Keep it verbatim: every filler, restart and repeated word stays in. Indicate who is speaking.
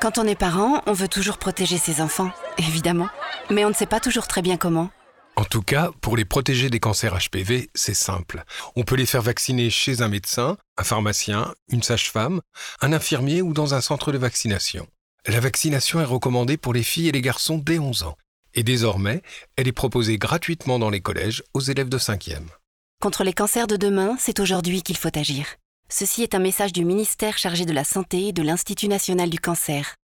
Speaker 1: Quand on est parent, on veut toujours protéger ses enfants, évidemment. Mais on ne sait pas toujours très bien comment.
Speaker 2: En tout cas, pour les protéger des cancers H P V, c'est simple. On peut les faire vacciner chez un médecin, un pharmacien, une sage-femme, un infirmier ou dans un centre de vaccination. La vaccination est recommandée pour les filles et les garçons dès onze ans. Et désormais, elle est proposée gratuitement dans les collèges aux élèves de cinquième.
Speaker 1: Contre les cancers de demain, c'est aujourd'hui qu'il faut agir. Ceci est un message du ministère chargé de la Santé et de l'Institut national du cancer.